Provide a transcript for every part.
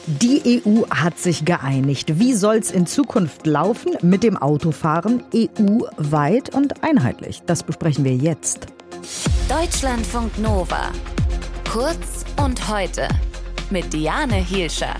Die EU hat sich geeinigt. Wie soll's in Zukunft laufen mit dem Autofahren EU-weit und einheitlich? Das besprechen wir jetzt. Deutschlandfunk Nova. Kurz und heute mit Diane Hielscher.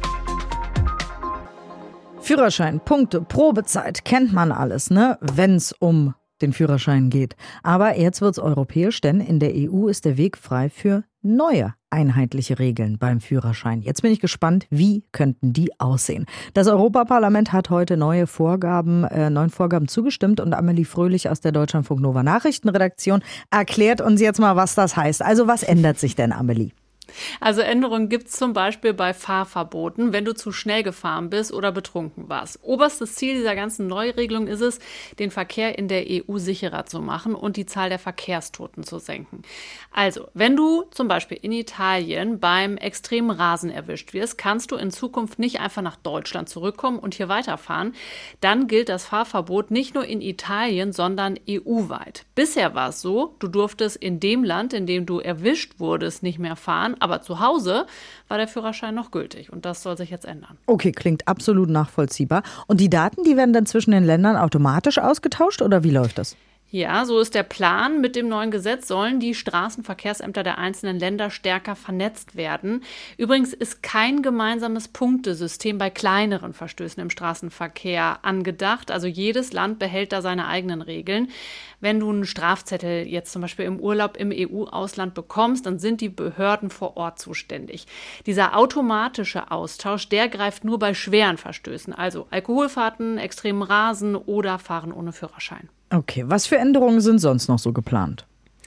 Führerschein, Punkte, Probezeit, kennt man alles, ne? Wenn's um den Führerschein geht. Aber jetzt wird's europäisch, denn in der EU ist der Weg frei für neue einheitliche Regeln beim Führerschein. Jetzt bin ich gespannt, wie könnten die aussehen? Das Europaparlament hat heute neuen Vorgaben zugestimmt und Amelie Fröhlich aus der Deutschlandfunk Nova Nachrichtenredaktion erklärt uns jetzt mal, was das heißt. Also was ändert sich denn, Amelie? Also Änderungen gibt es zum Beispiel bei Fahrverboten, wenn du zu schnell gefahren bist oder betrunken warst. Oberstes Ziel dieser ganzen Neuregelung ist es, den Verkehr in der EU sicherer zu machen und die Zahl der Verkehrstoten zu senken. Also, wenn du zum Beispiel in Italien beim extremen Rasen erwischt wirst, kannst du in Zukunft nicht einfach nach Deutschland zurückkommen und hier weiterfahren. Dann gilt das Fahrverbot nicht nur in Italien, sondern EU-weit. Bisher war es so, du durftest in dem Land, in dem du erwischt wurdest, nicht mehr fahren, aber zu Hause war der Führerschein noch gültig und das soll sich jetzt ändern. Okay, klingt absolut nachvollziehbar. Und die Daten, die werden dann zwischen den Ländern automatisch ausgetauscht oder wie läuft das? Ja, so ist der Plan. Mit dem neuen Gesetz sollen die Straßenverkehrsämter der einzelnen Länder stärker vernetzt werden. Übrigens ist kein gemeinsames Punktesystem bei kleineren Verstößen im Straßenverkehr angedacht. Also jedes Land behält da seine eigenen Regeln. Wenn du einen Strafzettel jetzt zum Beispiel im Urlaub im EU-Ausland bekommst, dann sind die Behörden vor Ort zuständig. Dieser automatische Austausch, der greift nur bei schweren Verstößen, also Alkoholfahrten, extremen Rasen oder Fahren ohne Führerschein. Okay, was für Änderungen sind sonst noch so geplant?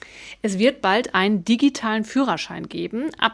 Es wird bald einen digitalen Führerschein geben. Ab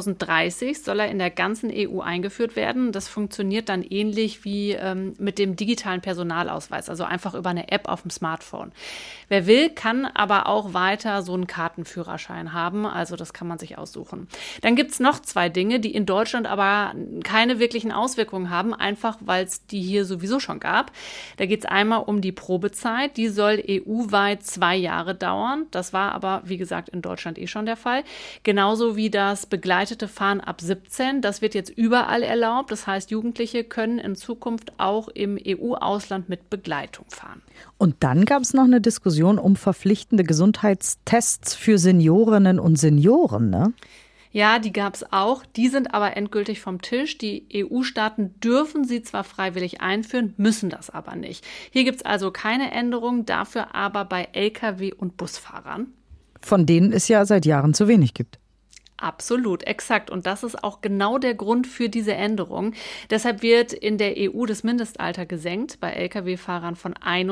2030 soll er in der ganzen EU eingeführt werden. Das funktioniert dann ähnlich wie mit dem digitalen Personalausweis, also einfach über eine App auf dem Smartphone. Wer will, kann aber auch weiter so einen Kartenführerschein haben, also das kann man sich aussuchen. Dann gibt es noch 2 Dinge, die in Deutschland aber keine wirklichen Auswirkungen haben, einfach weil es die hier sowieso schon gab. Da geht es einmal um die Probezeit, die soll EU-weit 2 Jahre dauern. Das war aber wie gesagt, in Deutschland schon der Fall. Genauso wie das begleitete Fahren ab 17. Das wird jetzt überall erlaubt. Das heißt, Jugendliche können in Zukunft auch im EU-Ausland mit Begleitung fahren. Und dann gab es noch eine Diskussion um verpflichtende Gesundheitstests für Seniorinnen und Senioren, ne? Ja, die gab es auch. Die sind aber endgültig vom Tisch. Die EU-Staaten dürfen sie zwar freiwillig einführen, müssen das aber nicht. Hier gibt es also keine Änderung, dafür aber bei Lkw- und Busfahrern. Von denen es ja seit Jahren zu wenig gibt. Absolut, exakt. Und das ist auch genau der Grund für diese Änderung. Deshalb wird in der EU das Mindestalter gesenkt, bei Lkw-Fahrern von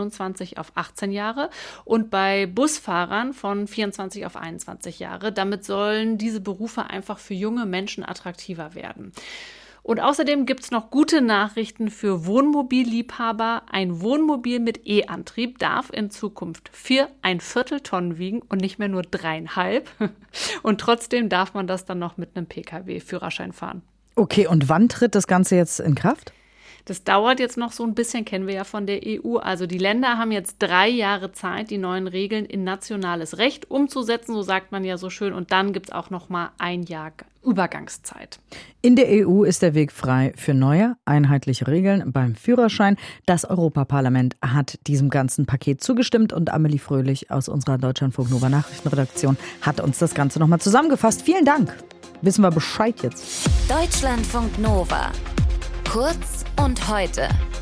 21 auf 18 Jahre und bei Busfahrern von 24 auf 21 Jahre. Damit sollen diese Berufe einfach für junge Menschen attraktiver werden. Und außerdem gibt es noch gute Nachrichten für Wohnmobilliebhaber. Ein Wohnmobil mit E-Antrieb darf in Zukunft 4,25 Tonnen wiegen und nicht mehr nur 3,5. Und trotzdem darf man das dann noch mit einem Pkw-Führerschein fahren. Okay, und wann tritt das Ganze jetzt in Kraft? Das dauert jetzt noch so ein bisschen, kennen wir ja von der EU. Also die Länder haben jetzt 3 Jahre Zeit, die neuen Regeln in nationales Recht umzusetzen, so sagt man ja so schön. Und dann gibt es auch noch mal 1 Jahr Übergangszeit. In der EU ist der Weg frei für neue, einheitliche Regeln beim Führerschein. Das Europaparlament hat diesem ganzen Paket zugestimmt und Amelie Fröhlich aus unserer Deutschlandfunk Nova Nachrichtenredaktion hat uns das Ganze nochmal zusammengefasst. Vielen Dank. Wissen wir Bescheid jetzt. Deutschlandfunk Nova. Kurz und heute.